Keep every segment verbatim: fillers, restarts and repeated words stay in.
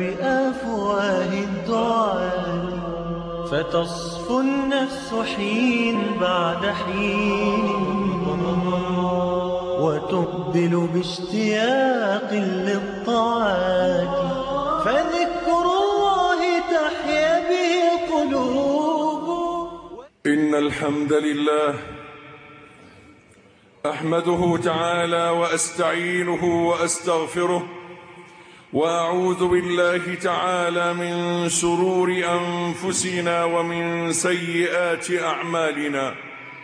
بأفواه الدعاة، فتصفو النفس حين بعد حين، وتقبل باشتياق للطاعات، فذكر الله تحيا به قلوب. إن الحمد لله أحمده تعالى وأستعينه وأستغفره، وأعوذ بالله تعالى من شرور أنفسنا ومن سيئات أعمالنا.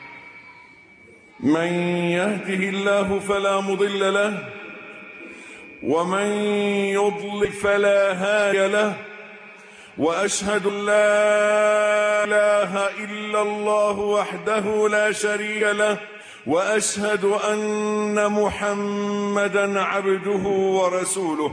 من يهده الله فلا مضل له، ومن يضلل فلا هادي له، وأشهد أن لا إله إلا الله وحده لا شريك له، وأشهد أن محمدًا عبده ورسوله.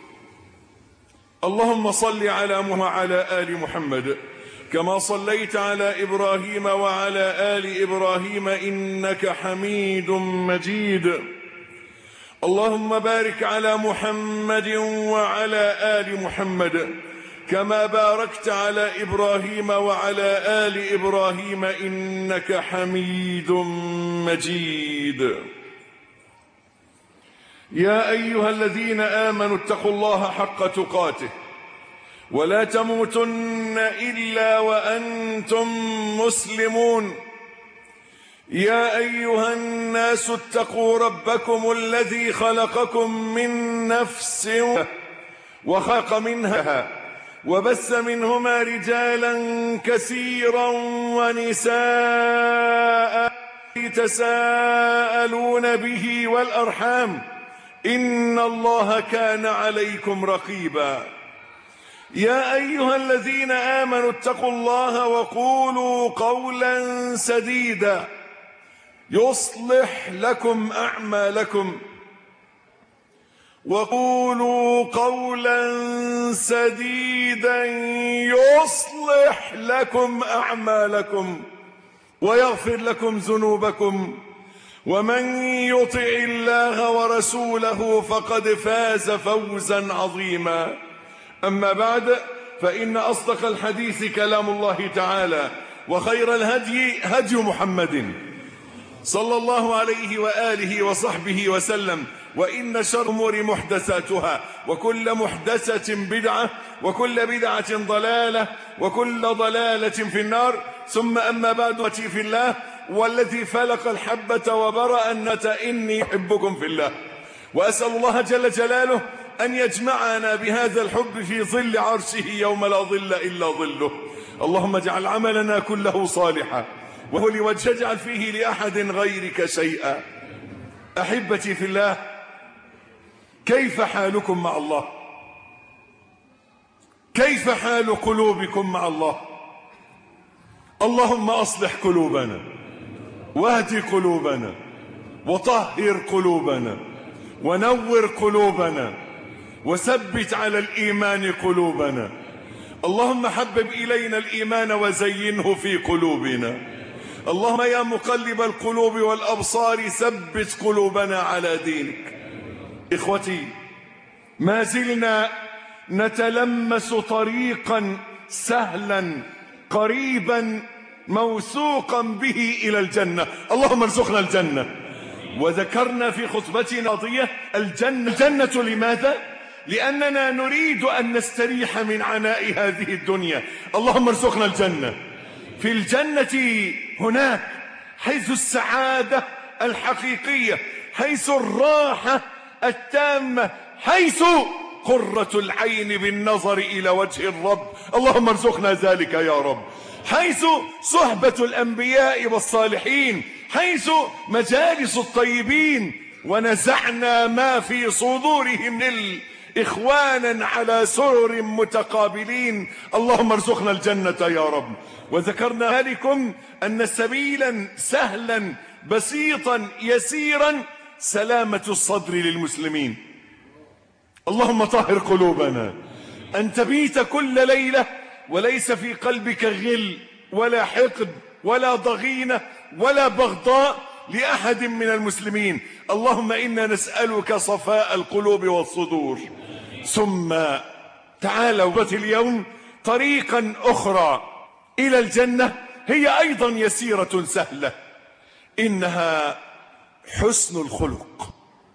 اللهم صل على محمد وعلى آل محمد كما صليت على إبراهيم وعلى آل إبراهيم إنك حميد مجيد. اللهم بارك على محمد وعلى آل محمد كما باركت على إبراهيم وعلى آل إبراهيم إنك حميد مجيد. يا أيها الذين آمنوا اتقوا الله حق تقاته، ولا تموتن إلا وأنتم مسلمون. يا أيها الناس اتقوا ربكم الذي خلقكم من نفس وخلق منها وبث منهما رجالا كثيرا ونساء تساءلون به والأرحام إن الله كان عليكم رقيبا. يا أيها الذين آمنوا اتقوا الله وقولوا قولا سديدا يصلح لكم أعمالكم وقولوا قولا سديدا يصلح لكم أعمالكم ويغفر لكم ذنوبكم، ومن يطع الله ورسوله فقد فاز فوزا عظيما. أما بعد، فإن أصدق الحديث كلام الله تعالى، وخير الهدي هدي محمد صلى الله عليه وآله وصحبه وسلم، وإن شر الأمور محدثاتها، وكل محدثة بدعة، وكل بدعة ضلالة، وكل ضلالة في النار. ثم أما بعد، في الله والذي فلق الحبة وبرأ النة، إني أحبكم في الله، وأسأل الله جل جلاله أن يجمعنا بهذا الحب في ظل عرشه يوم لا ظل إلا ظله. اللهم اجعل عملنا كله صالحا، واجعل فيه لأحد غيرك شيئا. أحبتي في الله، كيف حالكم مع الله؟ كيف حال قلوبكم مع الله؟ اللهم أصلح قلوبنا، واهد قلوبنا، وطهر قلوبنا، ونور قلوبنا، وثبت على الإيمان قلوبنا. اللهم حبب إلينا الإيمان وزينه في قلوبنا. اللهم يا مقلب القلوب والأبصار ثبت قلوبنا على دينك. إخوتي، ما زلنا نتلمس طريقا سهلا قريبا موثوقا به إلى الجنة. اللهم ارزقنا الجنة. وذكرنا في خطبتنا الماضية الجنة. الجنة لماذا؟ لأننا نريد أن نستريح من عناء هذه الدنيا. اللهم ارزقنا الجنة. في الجنة هناك حيث السعادة الحقيقية، حيث الراحة التامة، حيث قرة العين بالنظر إلى وجه الرب. اللهم ارزقنا ذلك يا رب. حيث صحبة الأنبياء والصالحين، حيث مجالس الطيبين، ونزعنا ما في صدورهم من إخوانا على سرر متقابلين. اللهم ارزقنا الجنة يا رب. وذكرنا لكم أن سبيلا سهلا بسيطا يسيرا سلامة الصدر للمسلمين. اللهم طهر قلوبنا، أن تبيت كل ليلة وليس في قلبك غل ولا حقد ولا ضغينة ولا بغضاء لأحد من المسلمين. اللهم إنا نسألك صفاء القلوب والصدور. ثم تعالوا اليوم طريقا أخرى إلى الجنة هي أيضا يسيرة سهلة، إنها حسن الخلق.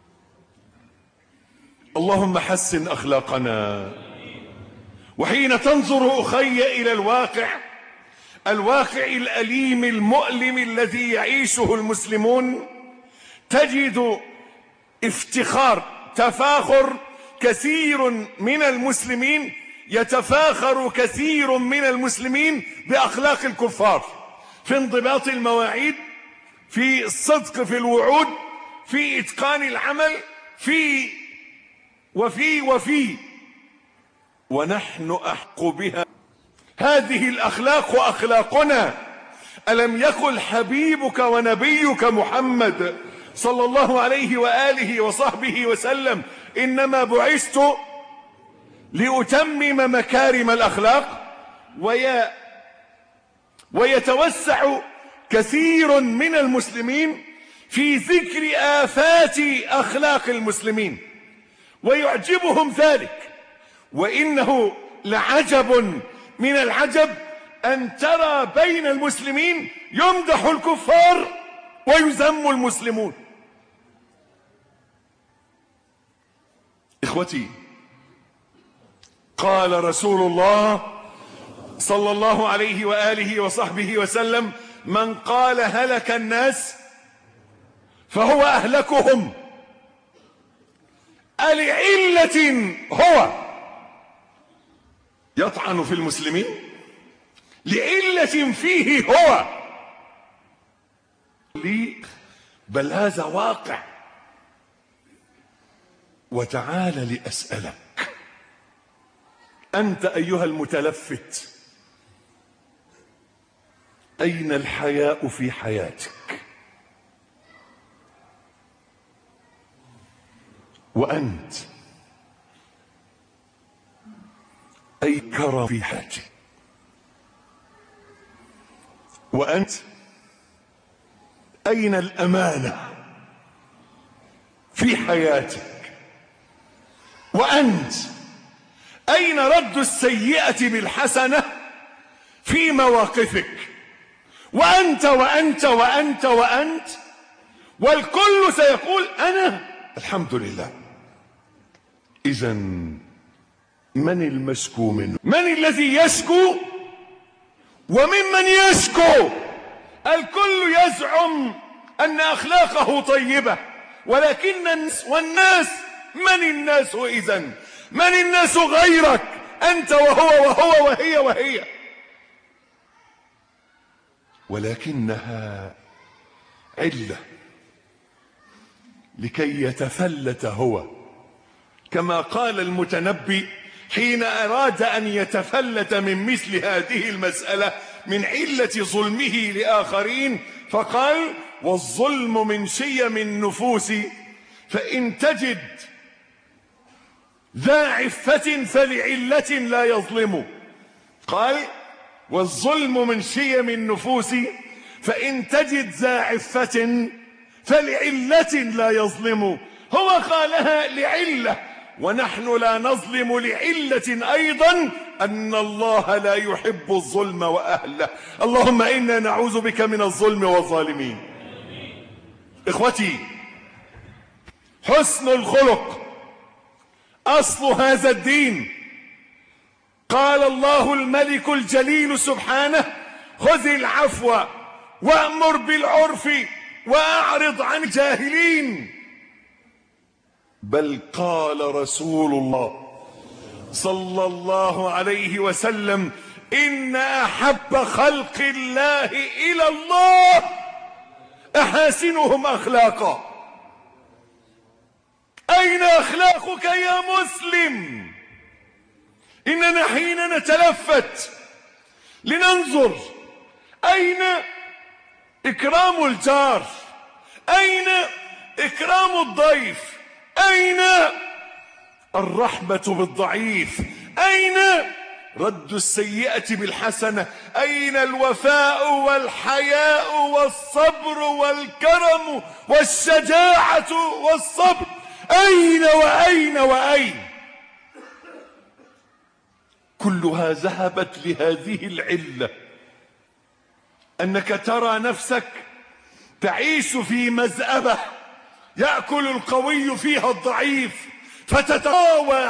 اللهم حسن أخلاقنا. وحين تنظر أخي إلى الواقع الواقع الأليم المؤلم الذي يعيشه المسلمون، تجد افتخار تفاخر كثير من المسلمين يتفاخر كثير من المسلمين بأخلاق الكفار، في انضباط المواعيد، في الصدق في الوعود، في إتقان العمل، في وفي وفي ونحن أحق بها. هذه الأخلاق أخلاقنا. ألم يقل حبيبك ونبيك محمد صلى الله عليه وآله وصحبه وسلم إنما بعثت لأتمم مكارم الأخلاق؟ وي... ويتوسع كثير من المسلمين في ذكر آفات أخلاق المسلمين ويعجبهم ذلك. وإنه لعجب من العجب أن ترى بين المسلمين يمدح الكفار ويذم المسلمون. إخوتي، قال رسول الله صلى الله عليه وآله وصحبه وسلم: من قال هلك الناس فهو أهلكهم. ألعلة هو يطعن في المسلمين؟ لعلة فيه هو لي، بل هذا واقع. وتعال لأسألك أنت أيها المتلفت، أين الحياء في حياتك؟ وأنت أي كرم في حياتك؟ وأنت أين الأمانة في حياتك؟ وأنت أين رد السيئة بالحسنة في مواقفك؟ وأنت وأنت وأنت وأنت والكل سيقول أنا الحمد لله. إذن من المشكو منه؟ من الذي يشكو وممن يشكو؟ الكل يزعم أن أخلاقه طيبة، ولكن الناس والناس من الناس إذن؟ من الناس غيرك أنت وهو وهو وهي وهي؟ ولكنها علة لكي يتفلت هو، كما قال المتنبي حين أراد أن يتفلت من مثل هذه المسألة من علة ظلمه لآخرين، فقال: والظلم من شيم النفوس فإن تجد ذا عفة فلعلة لا يظلم. قال: والظلم من شيم النفوس فإن تجد ذا عفة فلعلة لا يظلم. هو قالها لعلة، ونحن لا نظلم لعلة أيضا أن الله لا يحب الظلم وأهله. اللهم إنا نعوذ بك من الظلم والظالمين. إخوتي، حسن الخلق أصل هذا الدين. قال الله الملك الجليل سبحانه: خذ العفو وأمر بالعرف وأعرض عن الجاهلين. بل قال رسول الله صلى الله عليه وسلم: إن أحب خلق الله إلى الله أحاسنهم أخلاقا. أين أخلاقك يا مسلم؟ إننا حين نتلفت لننظر أين إكرام الجار؟ أين إكرام الضيف؟ أين الرحمة بالضعيف؟ أين رد السيئة بالحسنة؟ أين الوفاء والحياء والصبر والكرم والشجاعة والصبر؟ أين وأين وأين؟ كلها ذهبت لهذه العلة، أنك ترى نفسك تعيش في مزأبة يأكل القوي فيها الضعيف فتتقاوى.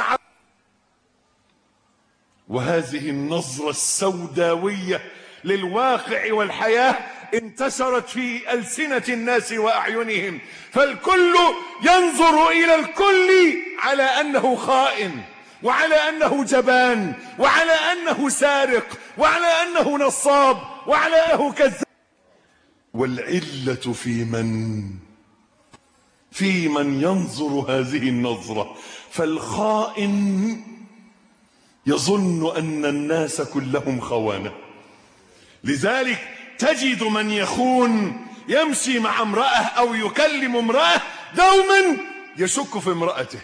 وهذه النظرة السوداوية للواقع والحياة انتشرت في ألسنة الناس وأعينهم، فالكل ينظر إلى الكل على أنه خائن، وعلى أنه جبان، وعلى أنه سارق، وعلى أنه نصاب، وعلى أنه كذاب. والعلة في من في من ينظر هذه النظرة. فالخائن يظن أن الناس كلهم خوانة، لذلك تجد من يخون يمشي مع امرأة أو يكلم امرأة دوما يشك في امرأته،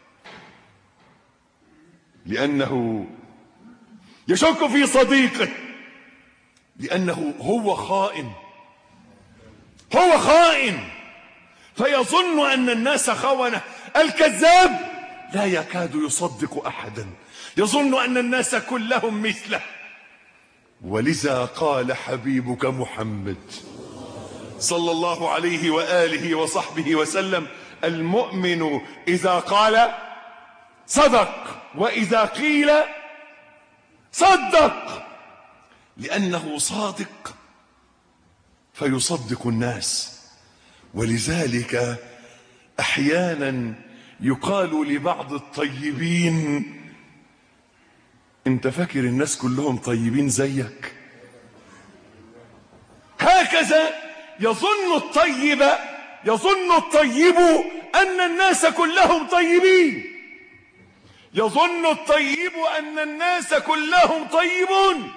لأنه يشك في صديقه، لأنه هو خائن هو خائن فيظن أن الناس خونة. الكذاب لا يكاد يصدق أحدا، يظن أن الناس كلهم مثله. ولذا قال حبيبك محمد صلى الله عليه وآله وصحبه وسلم: المؤمن إذا قال صدق وإذا قيل صدق، لأنه صادق فيصدق الناس. ولذلك أحيانا يقال لبعض الطيبين: انت فاكر الناس كلهم طيبين زيك؟ هكذا يظن الطيب يظن الطيب أن الناس كلهم طيبين، يظن الطيب أن الناس كلهم طيبون،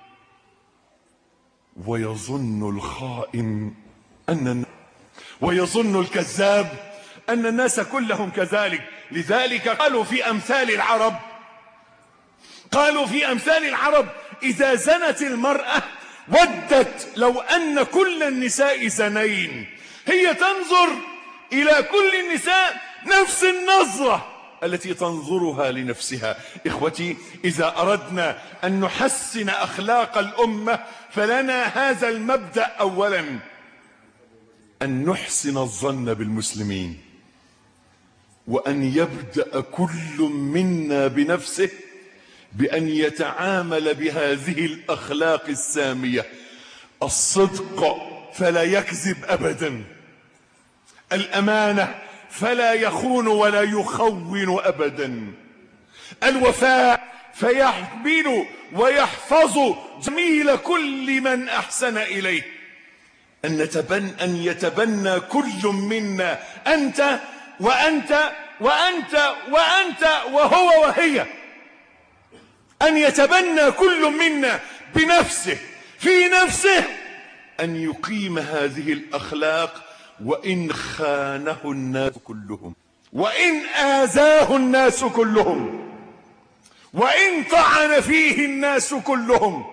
ويظن الخائن أن ويظن الكذاب أن الناس كلهم كذلك. لذلك قالوا في أمثال العرب قالوا في أمثال العرب إذا زنت المرأة ودت لو أن كل النساء زنين. هي تنظر إلى كل النساء نفس النظرة التي تنظرها لنفسها. إخوتي، إذا أردنا أن نحسن أخلاق الأمة فلنا هذا المبدأ: أولا أن نحسن الظن بالمسلمين، وأن يبدأ كل منا بنفسه بأن يتعامل بهذه الأخلاق السامية: الصدق فلا يكذب أبدا، الأمانة فلا يخون ولا يخون أبدا، الوفاء فيحمل ويحفظ جميل كل من أحسن إليه، أن يتبنى, أن يتبنى كل منا أنت وأنت وأنت وأنت وهو وهي، أن يتبنى كل منا بنفسه في نفسه أن يقيم هذه الأخلاق، وإن خانه الناس كلهم، وإن آذاه الناس كلهم، وإن طعن فيه الناس كلهم.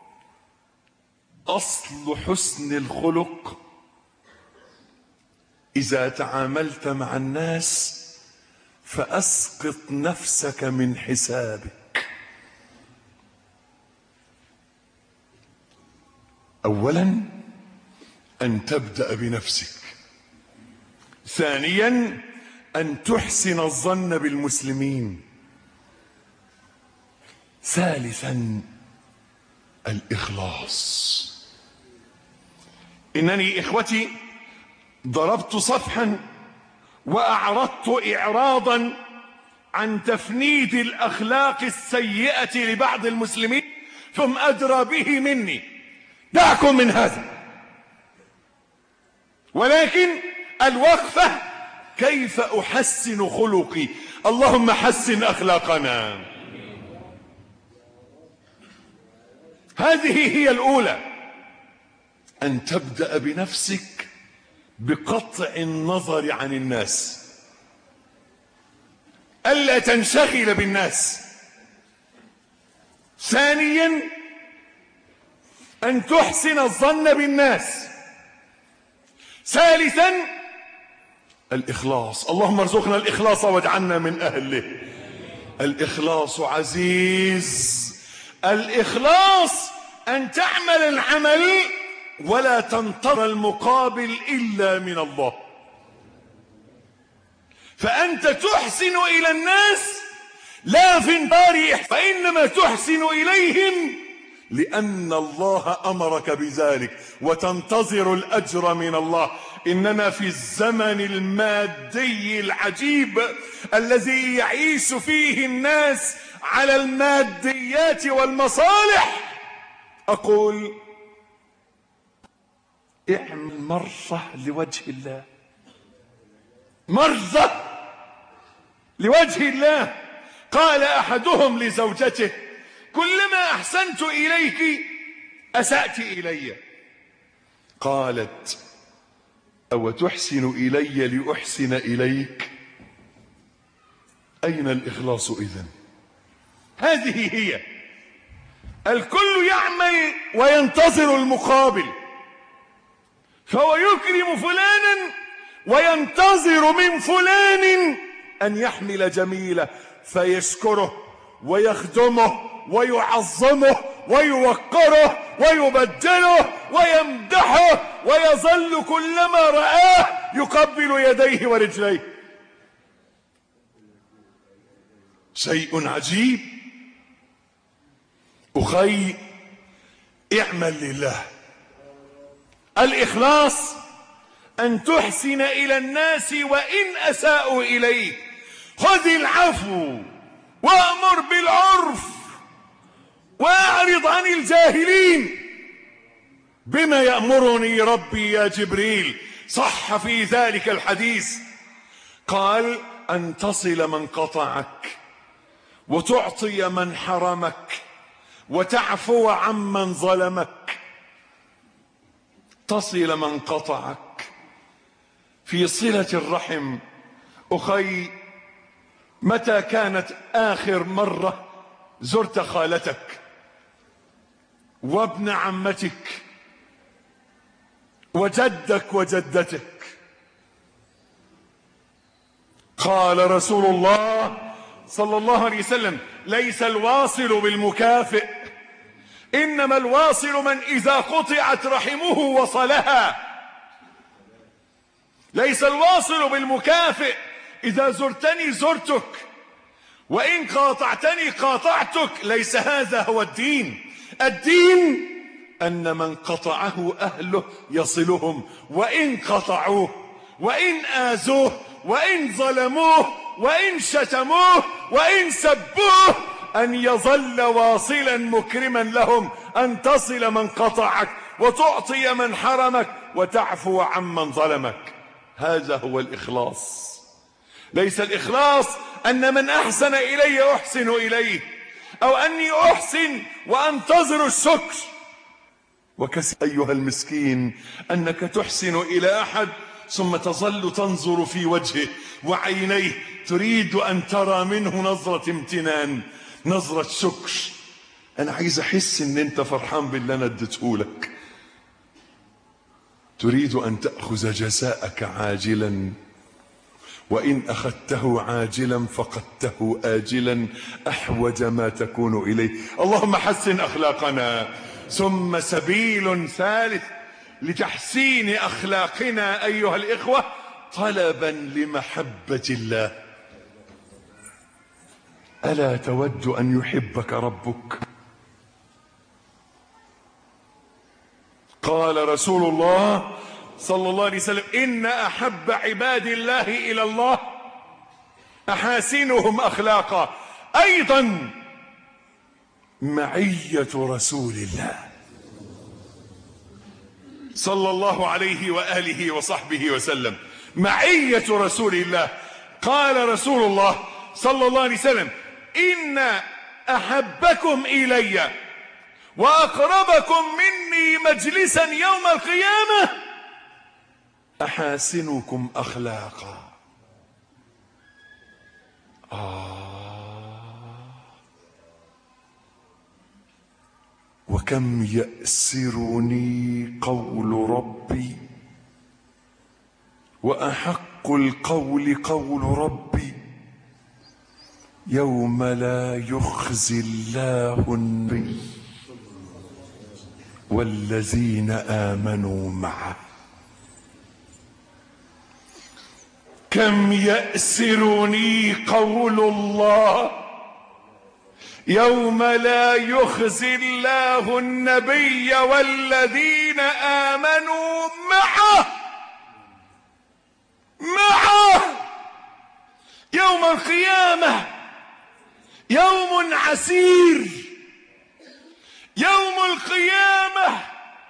أصل حسن الخلق: إذا تعاملت مع الناس فأسقط نفسك من حسابك. أولا أن تبدأ بنفسك، ثانيا أن تحسن الظن بالمسلمين، ثالثا الإخلاص. إنني إخوتي ضربت صفحا وأعرضت إعراضا عن تفنيد الأخلاق السيئة لبعض المسلمين، ثم أدرى به مني، دعكم من هذا. ولكن الوقفة: كيف أحسن خلقي؟ اللهم حسن أخلاقنا. هذه هي الأولى، أن تبدأ بنفسك بقطع النظر عن الناس، ألا تنشغل بالناس. ثانيا أن تحسن الظن بالناس. ثالثا الإخلاص. اللهم ارزقنا الإخلاص واجعلنا من أهله. الإخلاص عزيز الإخلاص أن تعمل العمل ولا تنتظر المقابل إلا من الله. فأنت تحسن إلى الناس لا في انتظار، فإنما تحسن إليهم لأن الله أمرك بذلك وتنتظر الأجر من الله. إننا في الزمن المادي العجيب الذي يعيش فيه الناس على الماديات والمصالح، أقول اعمل مرة لوجه الله، مرة لوجه الله. قال أحدهم لزوجته: كلما أحسنت إليك أسأت إلي. قالت: أو تحسن إلي لأحسن إليك؟ أين الإخلاص إذن؟ هذه هي. الكل يعمل وينتظر المقابل، فهو يكرم فلانا وينتظر من فلان أن يحمل جميله فيشكره ويخدمه ويعظمه ويوقره ويبجله ويمدحه، ويظل كلما رآه يقبل يديه ورجليه. شيء عجيب. أخي، اعمل لله. الإخلاص أن تحسن إلى الناس وإن أساءوا إليك. خذ العفو وأمر بالعرف وأعرض عن الجاهلين. بما يأمرني ربي يا جبريل؟ صح في ذلك الحديث، قال: أن تصل من قطعك، وتعطي من حرمك، وتعفو عمن ظلمك. تصل من قطعك في صلة الرحم. أخي، متى كانت آخر مرة زرت خالتك وابن عمتك وجدك وجدتك؟ قال رسول الله صلى الله عليه وسلم: ليس الواصل بالمكافئ، إنما الواصل من إذا قطعت رحمه وصلها. ليس الواصل بالمكافئ إذا زرتني زرتك، وإن قاطعتني قاطعتك. ليس هذا هو الدين. الدين أن من قطعه أهله يصلهم، وإن قطعوه، وإن آذوه، وإن ظلموه، وإن شتموه، وإن سبوه، أن يظل واصلا مكرما لهم. أن تصل من قطعك، وتعطي من حرمك، وتعفو عمن ظلمك. هذا هو الإخلاص. ليس الإخلاص أن من أحسن إلي أحسن إليه، أو أني أحسن وأنتظر الشكر. وكثير أيها المسكين أنك تحسن إلى أحد ثم تظل تنظر في وجهه وعينيه، تريد أن ترى منه نظرة امتنان، نظرة شكر. أنا عايز أحس إن أنت فرحان بالله أنا اديته لك. تريد أن تأخذ جزاءك عاجلا، وإن أخذته عاجلا فقدته آجلا، أحوج ما تكون إليه. اللهم حسن أخلاقنا. ثم سبيل ثالث لتحسين أخلاقنا أيها الإخوة: طلبا لمحبة الله. ألا تود أن يحبك ربك؟ قال رسول الله صلى الله عليه وسلم: إن أحب عباد الله إلى الله أحاسنهم أخلاقا. أيضا معية رسول الله صلى الله عليه وآله وصحبه وسلم. معية رسول الله. قال رسول الله صلى الله عليه وسلم: إن أحبكم إلي وأقربكم مني مجلسا يوم القيامة أحاسنكم أخلاقا. آه وكم يأسرني قول ربي، وأحق القول قول ربي، يوم لا يخزي الله النبي والذين آمنوا معه. كم يأسرني قول الله يوم لا يخزي الله النبي والذين آمنوا معه معه. يوم القيامة يوم عسير، يوم القيامة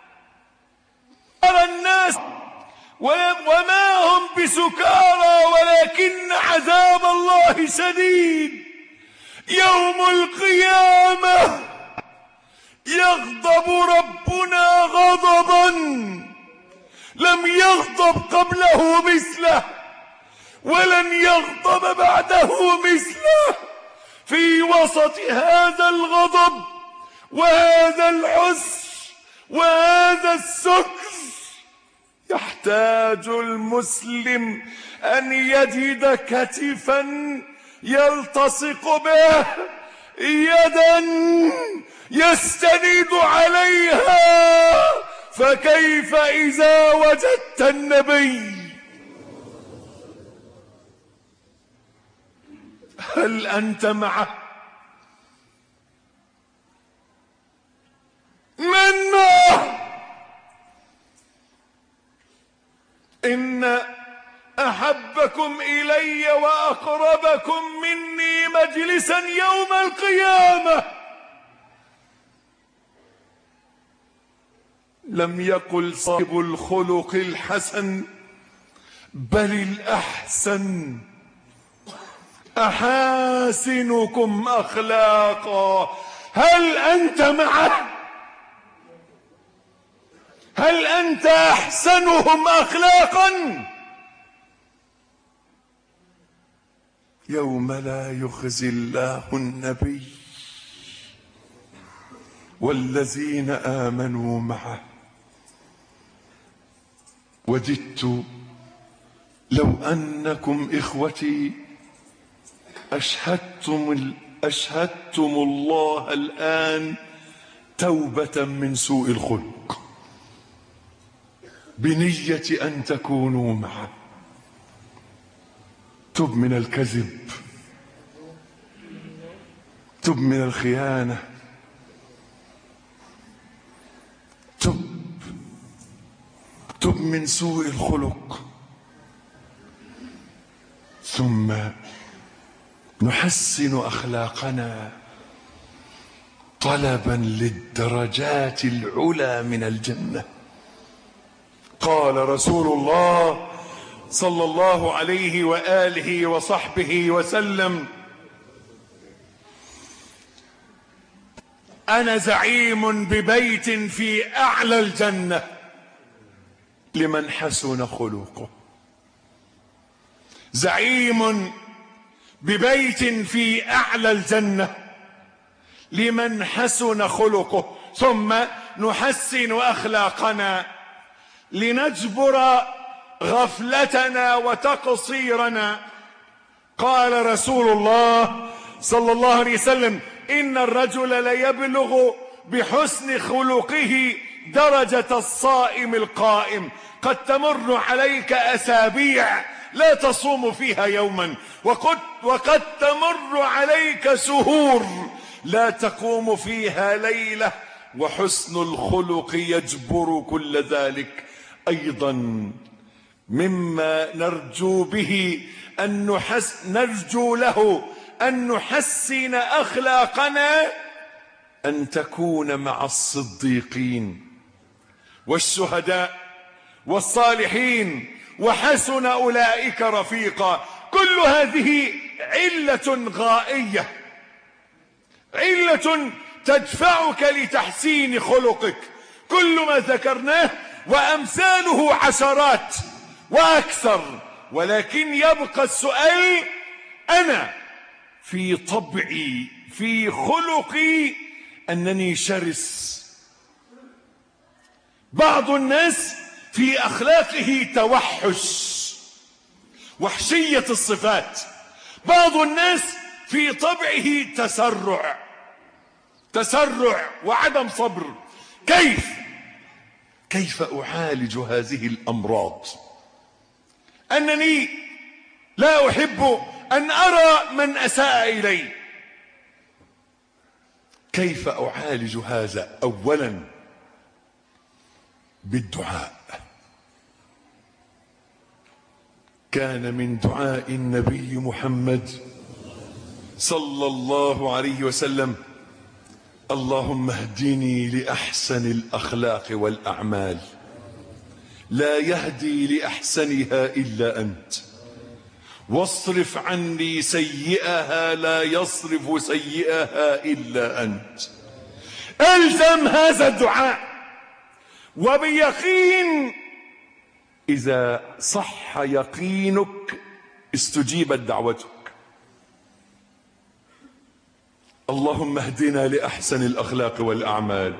ترى الناس وما هم بسكارى ولكن عذاب الله شديد. يوم القيامة يغضب ربنا غضبا لم يغضب قبله مثله ولن يغضب بعده مثله. في وسط هذا الغضب وهذا العسر وهذا السكر يحتاج المسلم أن يجد كتفا يلتصق به، يدا يستند عليها. فكيف إذا وجدت النبي؟ هل أنت معه؟ من معه؟ إن أحبكم إلي وأقربكم مني مجلسا يوم القيامة لم يقل صاحب الخلق الحسن بل الأحسن أحاسنكم أخلاقا. هل أنت معه؟ هل أنت أحسنهم أخلاقا؟ يوم لا يخزي الله النبي والذين آمنوا معه. وددت لو أنكم إخوتي أشهدتم, أشهدتم الله الآن توبة من سوء الخلق بنية أن تكونوا معه. تب من الكذب، تب من الخيانة، تب تب من سوء الخلق، ثم نحسن أخلاقنا طلبا للدرجات العلى من الجنة. قال رسول الله صلى الله عليه وآله وصحبه وسلم: أنا زعيم ببيت في أعلى الجنة لمن حسن خلقه. زعيم ببيت في أعلى الجنة لمن حسن خلقه. ثم نحسن أخلاقنا لنجبر غفلتنا وتقصيرنا. قال رسول الله صلى الله عليه وسلم: إن الرجل ليبلغ بحسن خلقه درجة الصائم القائم. قد تمر عليك أسابيع لا تصوم فيها يوما، وقد, وقد تمر عليك شهور لا تقوم فيها ليلة، وحسن الخلق يجبر كل ذلك. أيضا مما نرجو به أن نحس نرجو له أن نحسن أخلاقنا أن تكون مع الصديقين والشهداء والصالحين وحسن أولئك رفيقا. كل هذه علة غائية، علة تدفعك لتحسين خلقك. كل ما ذكرناه وأمثاله عشرات وأكثر، ولكن يبقى السؤال: أنا في طبعي في خلقي أنني شرس. بعض الناس في أخلاقه توحش، وحشية الصفات. بعض الناس في طبعه تسرع تسرع وعدم صبر. كيف كيف أعالج هذه الأمراض؟ أنني لا أحب أن أرى من أساء إلي. كيف أعالج هذا؟ أولا بالدعاء. كان من دعاء النبي محمد صلى الله عليه وسلم: اللهم اهدني لأحسن الأخلاق والأعمال، لا يهدي لأحسنها إلا أنت، واصرف عني سيئها، لا يصرف سيئها إلا أنت. ألزم هذا الدعاء، وبيقين إذا صح يقينك استجيبت دعوتك. اللهم اهدنا لأحسن الأخلاق والأعمال،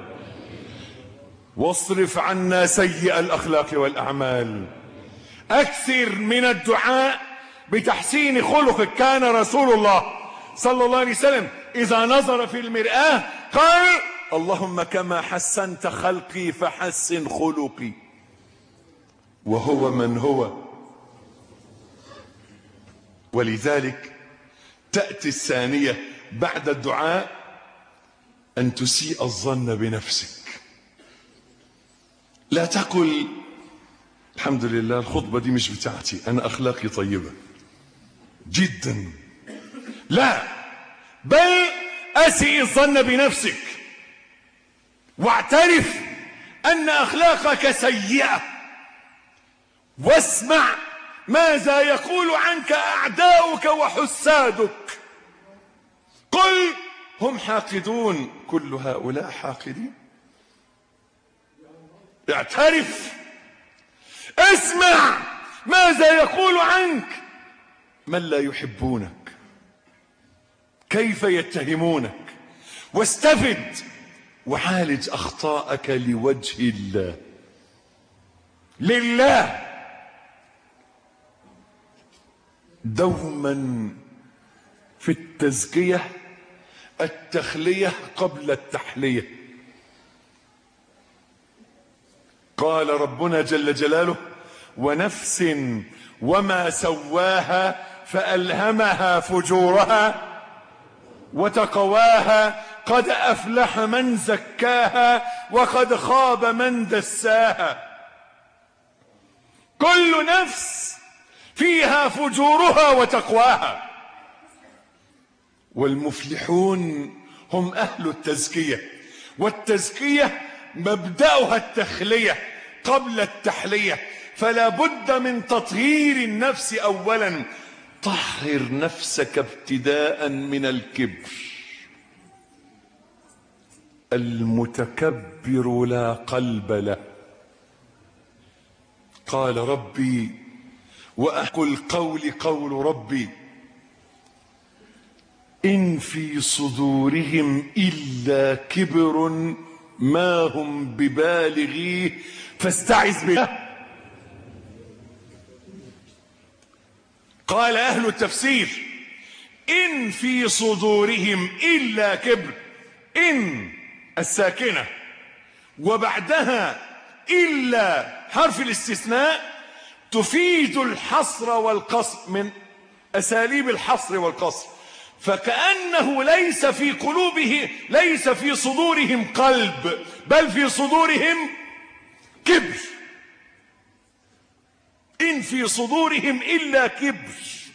واصرف عنا سيئ الأخلاق والأعمال. أكثر من الدعاء بتحسين خلقك. كان رسول الله صلى الله عليه وسلم إذا نظر في المرآة قال: اللهم كما حسنت خلقي فحسن خلقي. وهو من هو. ولذلك تأتي الثانية بعد الدعاء أن تسيء الظن بنفسك. لا تقل الحمد لله الخطبة دي مش بتاعتي، أنا أخلاقي طيبة جدا. لا، بل أسيء الظن بنفسك واعترف أن أخلاقك سيئة، واسمع ماذا يقول عنك أعداؤك وحسادك. قل هم حاقدون، كل هؤلاء حاقدين. اعترف، اسمع ماذا يقول عنك من لا يحبونك، كيف يتهمونك، واستفد وعالج أخطاءك لوجه الله لله. دوما في التزكية التخلية قبل التحلية. قال ربنا جل جلاله: ونفس وما سواها فألهمها فجورها وتقواها قد أفلح من زكاها وقد خاب من دساها. كل نفس فيها فجورها وتقواها، والمفلحون هم أهل التزكية. والتزكية مبدأها التخلية قبل التحلية، فلا بد من تطهير النفس أولا. طهر نفسك ابتداء من الكبر. المتكبر لا قلب له. قال ربي وأحق القول قول ربي إن في صدورهم إلا كبر ما هم ببالغيه فاستعذ بالله. قال أهل التفسير إن في صدورهم إلا كبر، إن الساكنة وبعدها إلا حرف الاستثناء تفيد الحصر والقصر، من أساليب الحصر والقصر. فكأنه ليس في قلوبه ليس في صدورهم قلب، بل في صدورهم كبر. إن في صدورهم إلا كبر،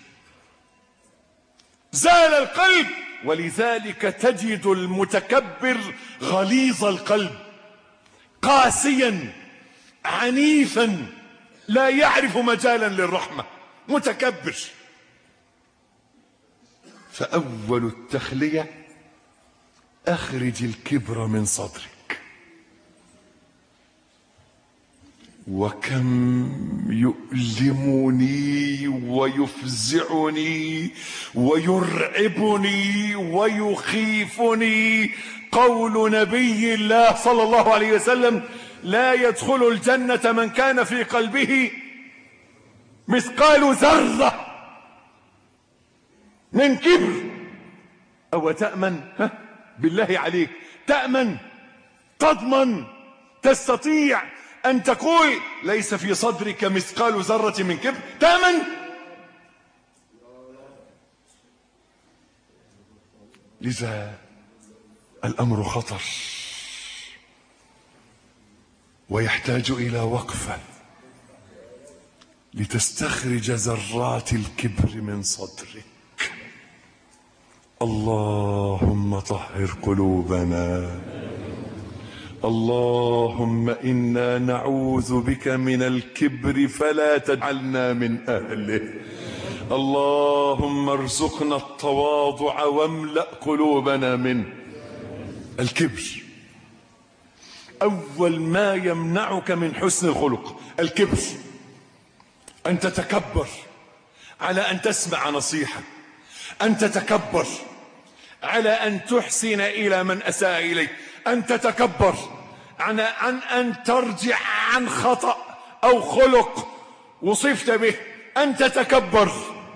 زال القلب. ولذلك تجد المتكبر غليظ القلب، قاسيا عنيفا، لا يعرف مجالا للرحمة، متكبر. فأول التخلية أخرج الكبر من صدرك. وكم يؤلمني ويفزعني ويرعبني ويخيفني قول نبي الله صلى الله عليه وسلم: لا يدخل الجنة من كان في قلبه مثقال ذرة من كبر. أو تأمن؟ ها؟ بالله عليك تأمن، تضمن، تستطيع أن تقول ليس في صدرك مثقال ذرة من كبر؟ تأمن؟ لذا الأمر خطر ويحتاج إلى وقفة لتستخرج ذرات الكبر من صدرك. اللهم طهر قلوبنا، اللهم إنا نعوذ بك من الكبر فلا تجعلنا من أهله. اللهم ارزقنا التواضع واملأ قلوبنا من الكبر. أول ما يمنعك من حسن الخلق الكبر، أن تتكبر على أن تسمع نصيحة، أن تتكبر على أن تحسن إلى من أساء إليك، أن تتكبر عن عن أن ترجع عن خطأ أو خلق وصفت به، أن تتكبر.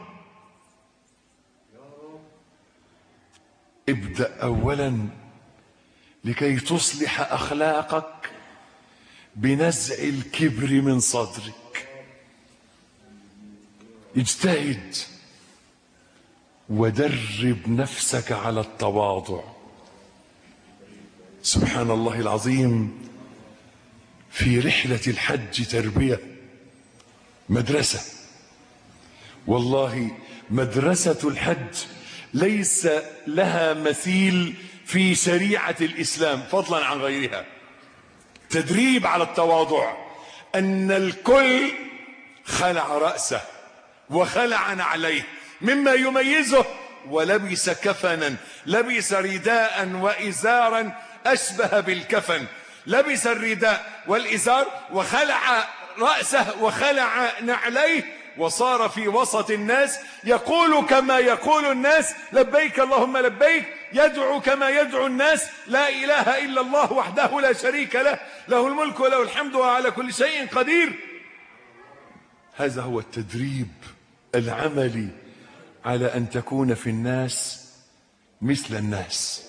ابدأ أولا لكي تصلح أخلاقك بنزع الكبر من صدرك. اجتهد ودرب نفسك على التواضع. سبحان الله العظيم، في رحلة الحج تربية، مدرسة، والله مدرسة الحج ليس لها مثيل في شريعة الإسلام فضلا عن غيرها. تدريب على التواضع، أن الكل خلع رأسه وخلع نعليه مما يميزه، ولبس كفنا، لبس رداء وإزارا أشبه بالكفن، لبس الرداء والإزار وخلع رأسه وخلع نعليه، وصار في وسط الناس يقول كما يقول الناس لبيك اللهم لبيك، يدعو كما يدعو الناس لا إله إلا الله وحده لا شريك له، له الملك وله الحمد وعلى كل شيء قدير. هذا هو التدريب العملي على أن تكون في الناس مثل الناس،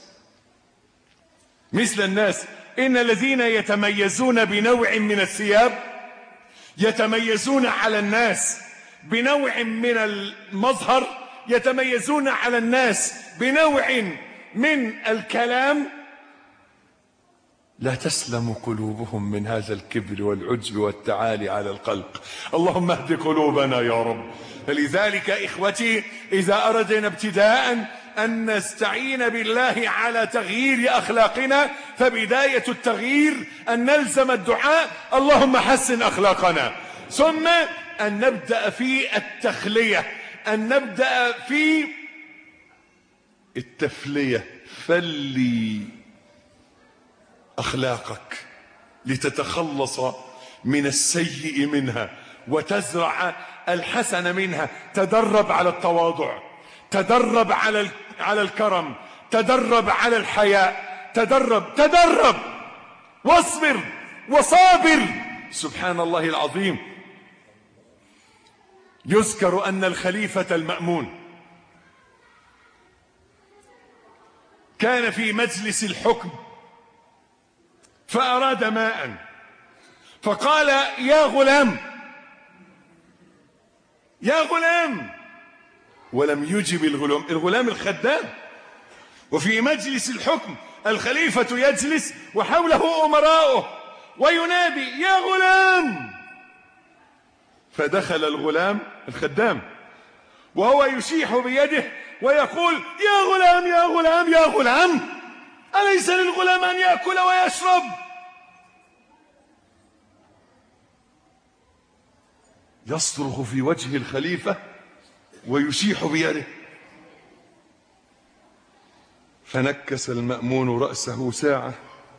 مثل الناس. إن الذين يتميزون بنوع من الثياب يتميزون على الناس بنوع من المظهر، يتميزون على الناس بنوع من الكلام، لا تسلم قلوبهم من هذا الكبر والعجب والتعالي على الخلق. اللهم اهد قلوبنا يا رب. فلذلك إخوتي، إذا أردنا ابتداء أن نستعين بالله على تغيير أخلاقنا، فبداية التغيير أن نلزم الدعاء اللهم حسن أخلاقنا، ثم أن نبدأ في التخلية، أن نبدأ في التفلية. فلي أخلاقك لتتخلص من السيء منها وتزرع الحسن منها. تدرب على التواضع، تدرب على على الكرم، تدرب على الحياء، تدرب تدرب واصبر وصابر. سبحان الله العظيم. يذكر أن الخليفة المأمون كان في مجلس الحكم فأراد ماء، فقال يا غلام يا غلام، ولم يجب الغلام، الغلام الخدام، وفي مجلس الحكم الخليفة يجلس وحوله أمراؤه وينادي يا غلام، فدخل الغلام الخدام وهو يشيح بيده ويقول يا غلام يا غلام يا غلام، أليس للغلام أن يأكل ويشرب؟ يصرخ في وجه الخليفة ويشيح بيده. فنكس المأمون رأسه ساعة،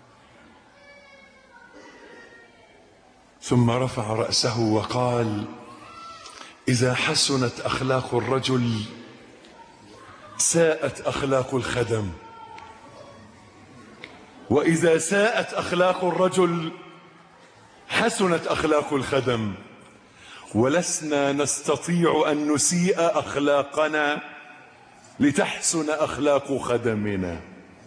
ثم رفع رأسه وقال إذا حسنت أخلاق الرجل ساءت أخلاق الخدم، وإذا ساءت أخلاق الرجل حسنت أخلاق الخدم، ولسنا نستطيع أن نسيء أخلاقنا لتحسن أخلاق خدمنا.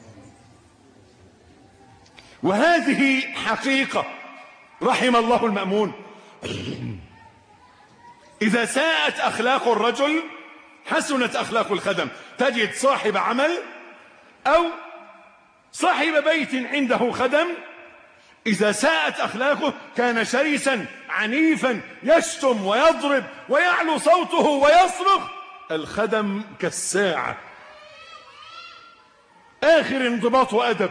وهذه حقيقة رحم الله المأمون. إذا ساءت أخلاق الرجل حسنت أخلاق الخدم. تجد صاحب عمل أو صاحب بيت عنده خدم، إذا ساءت أخلاقه كان شرسا عنيفا يشتم ويضرب ويعلو صوته ويصرخ. الخدم كالساعة، آخر انضباط وأدب.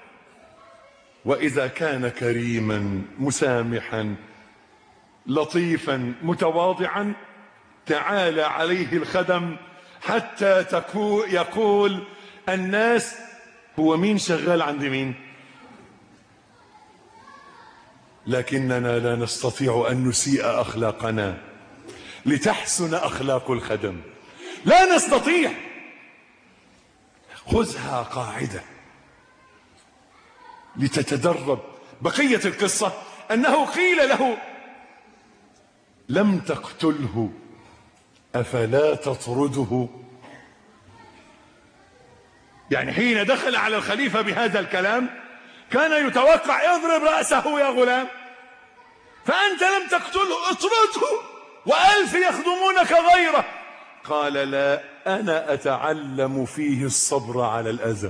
وإذا كان كريما مسامحا لطيفا متواضعا تعالى عليه الخدم حتى يقول الناس هو مين شغال عند مين. لكننا لا نستطيع أن نسيء أخلاقنا لتحسن أخلاق الخدم، لا نستطيع. خذها قاعدة لتتدرب. بقية القصة أنه قيل له لم تقتله أفلا تطرده. يعني حين دخل على الخليفة بهذا الكلام كان يتوقع يضرب رأسه يا غلام، فأنت لم تقتله اطرده وألف يخدمونك غيره. قال لا، أنا أتعلم فيه الصبر على الأذى.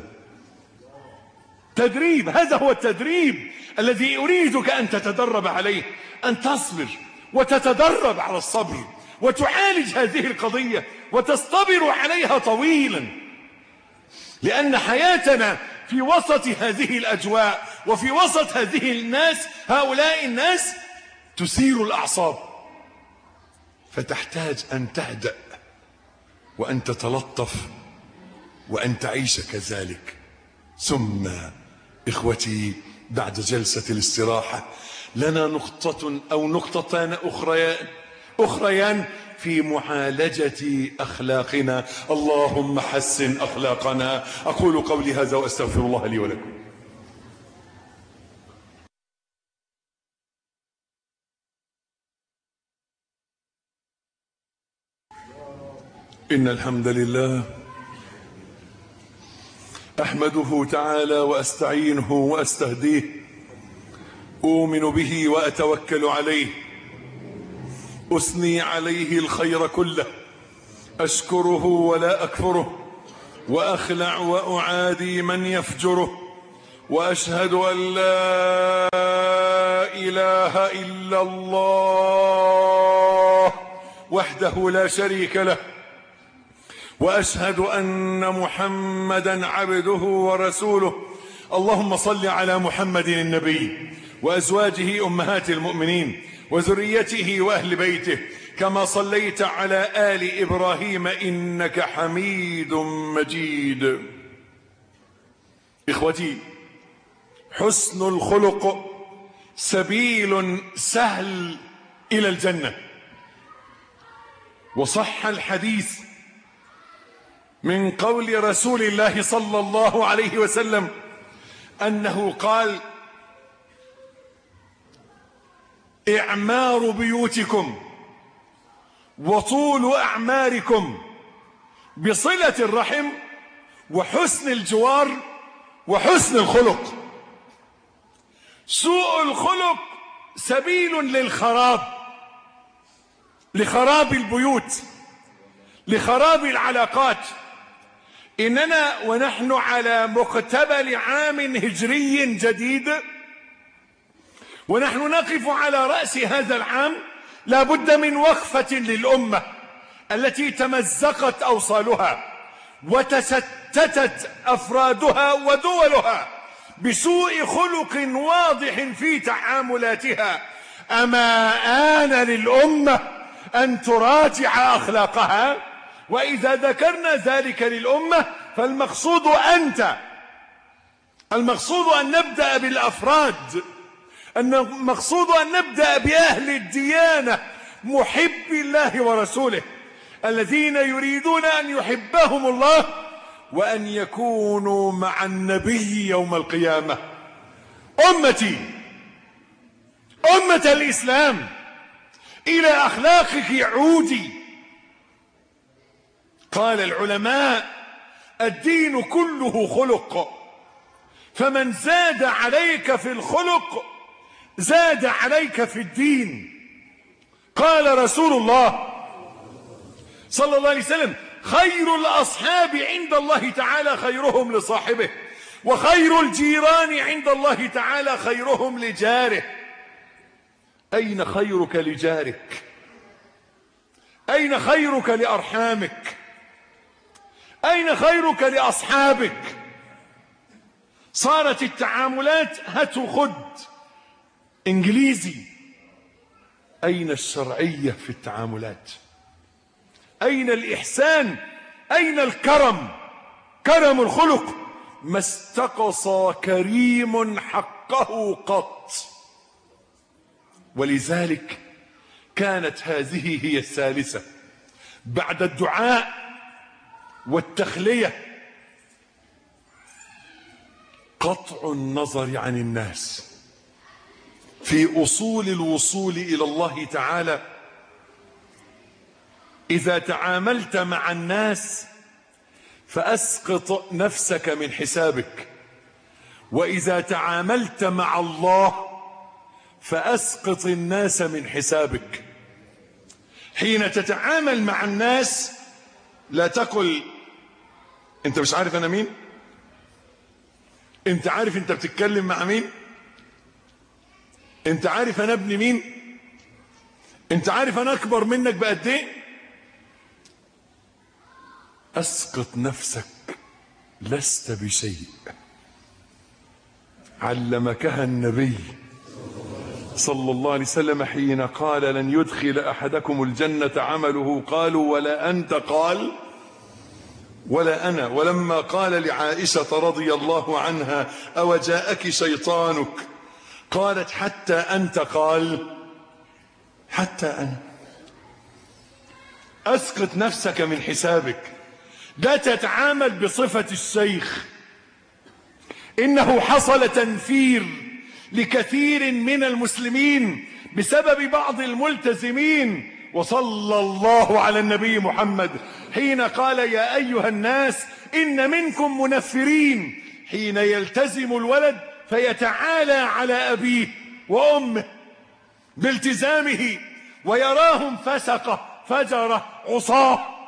تدريب، هذا هو التدريب الذي أريدك أن تتدرب عليه، أن تصبر وتتدرب على الصبر وتعالج هذه القضية وتصطبر عليها طويلا. لأن حياتنا في وسط هذه الأجواء وفي وسط هذه الناس، هؤلاء الناس تثير الأعصاب، فتحتاج أن تهدأ وأن تتلطف وأن تعيش كذلك. ثم إخوتي بعد جلسة الاستراحة لنا نقطة أو نقطتان أخريان, أخريان في معالجة أخلاقنا. اللهم حسن أخلاقنا. أقول قولي هذا وأستغفر الله لي ولكم. إن الحمد لله أحمده تعالى وأستعينه وأستهديه، أؤمن به وأتوكل عليه، أثني عليه الخير كله، أشكره ولا أكفره، وأخلع وأعادي من يفجره، وأشهد أن لا إله إلا الله وحده لا شريك له، وأشهد أن محمدا عبده ورسوله. اللهم صل على محمد النبي وأزواجه أمهات المؤمنين وذريته وأهل بيته كما صليت على آل إبراهيم إنك حميد مجيد. إخوتي، حسن الخلق سبيل سهل إلى الجنة. وصح الحديث من قول رسول الله صلى الله عليه وسلم أنه قال: إعمار بيوتكم وطول أعماركم بصلة الرحم وحسن الجوار وحسن الخلق. سوء الخلق سبيل للخراب، لخراب البيوت، لخراب العلاقات. إننا ونحن على مقتبل عام هجري جديد، ونحن نقف على رأس هذا العام، لا بد من وقفة للأمة التي تمزقت أوصالها وتستتت أفرادها ودولها بسوء خلق واضح في تعاملاتها. أما آن للأمة أن تراجع أخلاقها؟ وإذا ذكرنا ذلك للأمة فالمقصود أنت، المقصود أن نبدأ بالأفراد، المقصود أن نبدأ بأهل الديانة محب الله ورسوله الذين يريدون أن يحبهم الله وأن يكونوا مع النبي يوم القيامة. أمتي، أمة الإسلام، إلى أخلاقك عودي. قال العلماء: الدين كله خلق، فمن زاد عليك في الخلق زاد عليك في الدين. قال رسول الله صلى الله عليه وسلم: خير الأصحاب عند الله تعالى خيرهم لصاحبه، وخير الجيران عند الله تعالى خيرهم لجاره. أين خيرك لجارك؟ أين خيرك لأرحامك؟ أين خيرك لأصحابك؟ صارت التعاملات هات وخد إنجليزي. أين الشرعية في التعاملات؟ أين الإحسان؟ أين الكرم؟ كرم الخلق. ما استقصى كريم حقه قط. ولذلك كانت هذه هي الثالثة بعد الدعاء والتخلية: قطع النظر عن الناس في أصول الوصول إلى الله تعالى. إذا تعاملت مع الناس فأسقط نفسك من حسابك، وإذا تعاملت مع الله فأسقط الناس من حسابك. حين تتعامل مع الناس لا تقل أنت مش عارف أنا مين، أنت عارف أنت بتتكلم مع مين، أنت عارف أنا ابن مين، أنت عارف أنا أكبر منك بقد إيه. أسقط نفسك، لست بشيء. علمكها النبي صلى الله عليه وسلم حين قال: لن يدخل أحدكم الجنة عمله. قالوا: ولا أنت؟ قال: ولا أنا. ولما قال لعائشة رضي الله عنها: أو جاءك شيطانك؟ قالت: حتى أنت. قال: حتى أنا. أسقط نفسك من حسابك. لا تتعامل بصفة الشيخ. إنه حصل تنفير لكثير من المسلمين بسبب بعض الملتزمين. وصلى الله على النبي محمد حين قال: يا أيها الناس إن منكم منفرين. حين يلتزم الولد فيتعالى على أبيه وأمه بالتزامه ويراهم فسقة فجرة عصاه.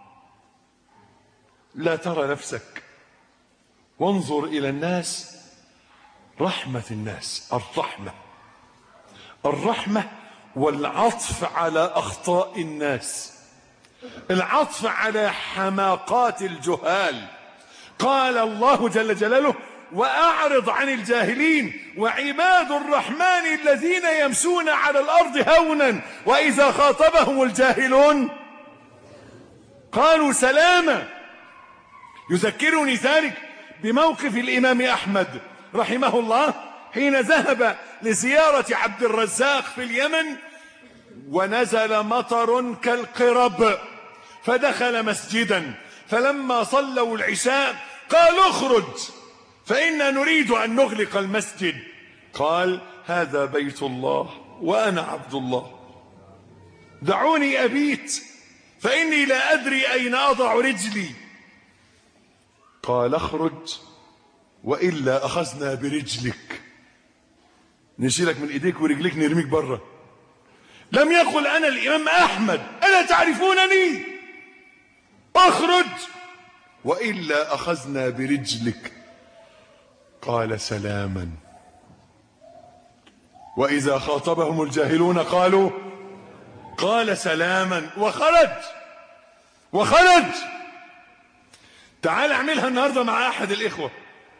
لا ترى نفسك، وانظر إلى الناس. رحمة الناس، الرحمة الرحمة والعطف على أخطاء الناس، العطف على حماقات الجهال. قال الله جل جلاله: وأعرض عن الجاهلين وعباد الرحمن الذين يمشون على الأرض هونا وإذا خاطبهم الجاهلون قالوا سلاما. يذكرني ذلك بموقف الإمام أحمد رحمه الله حين ذهب لزيارة عبد الرزاق في اليمن، ونزل مطر كالقرب، فدخل مسجدا، فلما صلوا العشاء قال: اخرج فإنا نريد أن نغلق المسجد. قال: هذا بيت الله وأنا عبد الله، دعوني أبيت فإني لا أدري أين أضع رجلي. قال: اخرج وإلا أخذنا برجلك، نشيلك من إيديك ورجليك نرميك بره. لم يقل: أنا الإمام أحمد ألا تعرفونني؟ اخرج وإلا أخذنا برجلك. قال: سلاما. وإذا خاطبهم الجاهلون قالوا قال سلاما، وخرج وخرج. تعال اعملها النهاردة مع أحد الإخوة.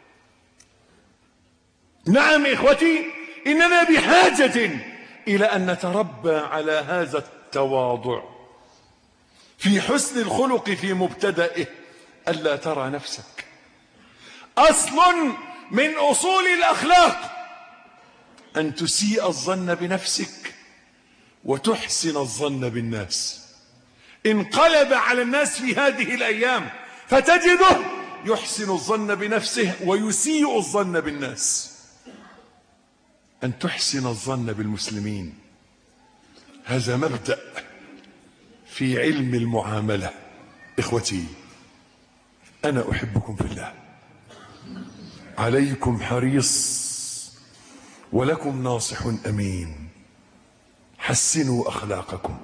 نعم إخوتي، إننا بحاجة إلى أن نتربى على هذا التواضع في حسن الخلق في مبتدئه. ألا ترى نفسك. أصل من أصول الأخلاق أن تسيء الظن بنفسك وتحسن الظن بالناس. انقلب على الناس في هذه الأيام فتجده يحسن الظن بنفسه ويسيء الظن بالناس. أن تحسن الظن بالمسلمين، هذا مبدأ في علم المعاملة. إخوتي، أنا أحبكم في الله، عليكم حريص ولكم ناصح أمين، حسنوا أخلاقكم.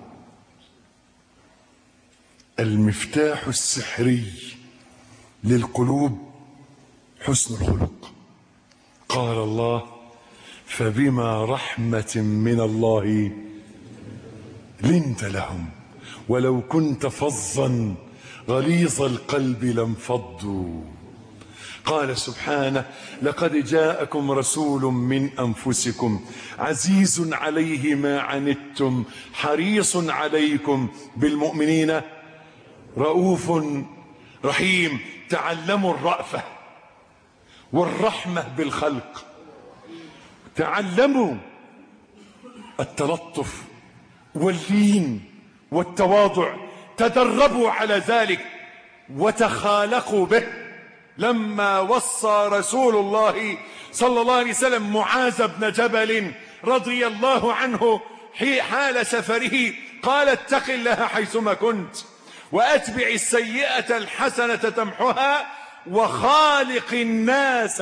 المفتاح السحري للقلوب حسن الخلق. قال الله: فبما رحمة من الله لنت لهم ولو كنت فظا غليظ القلب لانفضوا. قال سبحانه: لقد جاءكم رسول من أنفسكم عزيز عليه ما عنتم حريص عليكم بالمؤمنين رؤوف رحيم. تعلموا الرأفة والرحمة بالخلق، تعلموا التلطف واللين والتواضع، تدربوا على ذلك وتخالقوا به. لما وصى رسول الله صلى الله عليه وسلم معاذ بن جبل رضي الله عنه حال سفره قال: اتق الله حيثما كنت وأتبع السيئة الحسنة تمحها وخالق الناس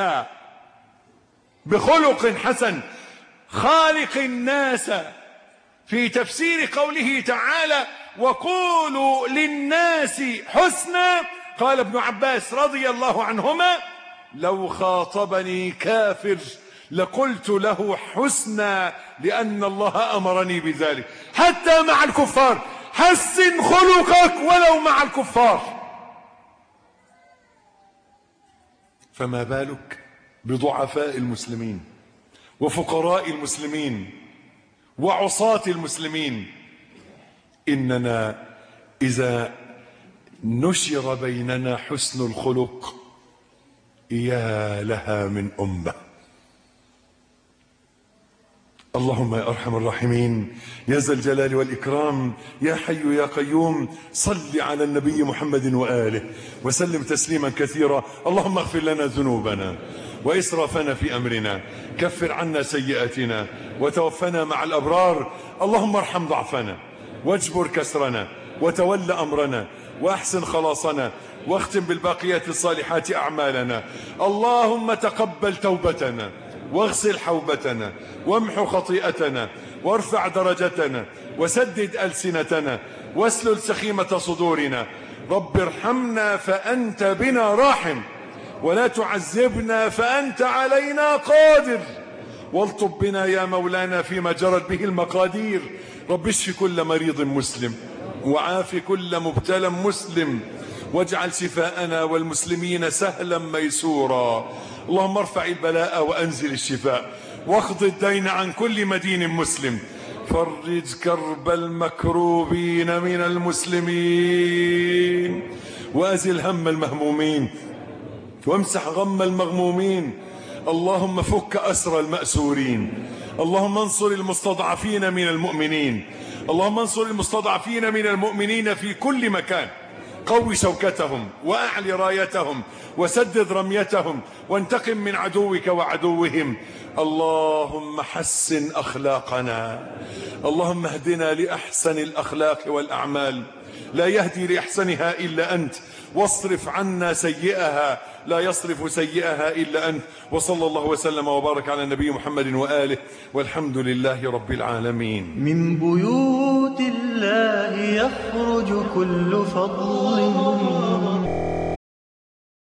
بخلق حسن. خالق الناس في تفسير قوله تعالى: وقولوا للناس حسنا. قال ابن عباس رضي الله عنهما: لو خاطبني كافر لقلت له حسنا لأن الله أمرني بذلك. حتى مع الكفار حسن خلقك ولو مع الكفار، فما بالك بضعفاء المسلمين وفقراء المسلمين وعصاة المسلمين. إننا إذا نشر بيننا حسن الخلق يا لها من أمة. اللهم يا أرحم الراحمين يا ذا الجلال والإكرام يا حي يا قيوم، صل على النبي محمد وآله وسلم تسليما كثيرا. اللهم اغفر لنا ذنوبنا وإسرافنا في أمرنا، كفر عنا سيئاتنا وتوفنا مع الأبرار. اللهم ارحم ضعفنا واجبر كسرنا وتول أمرنا وأحسن خلاصنا واختم بالباقيات الصالحات أعمالنا. اللهم تقبل توبتنا واغسل حوبتنا وامحو خطيئتنا وارفع درجتنا وسدد ألسنتنا واسلل سخيمة صدورنا. رب ارحمنا فأنت بنا راحم ولا تعذبنا فأنت علينا قادر، والطب بنا يا مولانا فيما جرت به المقادير. رب اشف كل مريض مسلم وعاف كل مبتلى مسلم، واجعل شفاءنا والمسلمين سهلا ميسورا. اللهم ارفع البلاء وأنزل الشفاء واخض الدين عن كل مدين مسلم، فرج كرب المكروبين من المسلمين وأزل هم المهمومين وامسح غم المغمومين. اللهم فك أسر المأسورين. اللهم انصر المستضعفين من المؤمنين. اللهم انصر المستضعفين من المؤمنين في كل مكان، قوي شوكتهم وأعلي رايتهم وسدد رميتهم وانتقم من عدوك وعدوهم. اللهم حسن أخلاقنا. اللهم اهدنا لأحسن الأخلاق والأعمال، لا يهدي لأحسنها إلا أنت، واصرف عنا سيئها لا يصرف سيئها إلا أنت. وصلى الله وسلم وبارك على النبي محمد وآله والحمد لله رب العالمين. من بيوت الله يخرج كل فضل